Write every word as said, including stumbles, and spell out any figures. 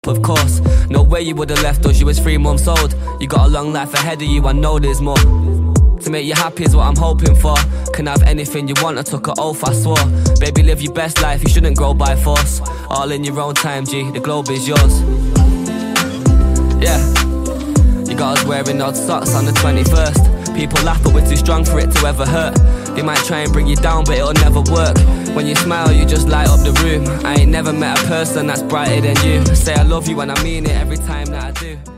Of course, no way you would've left us, you was three months old. You got a long life ahead of you, I know there's more. To make you happy is what I'm hoping for. Can have anything you want, I took an oath, I swore. Baby, live your best life, you shouldn't grow by force. All in your own time, G, the globe is yours. Yeah, you got us wearing odd socks on the twenty-first. People laugh but we're too strong for it to ever hurt. They might try and bring you down but it'll never work. When you smile you just light up the room. I ain't never met a person that's brighter than you. Say I love you and I mean it every time that I do.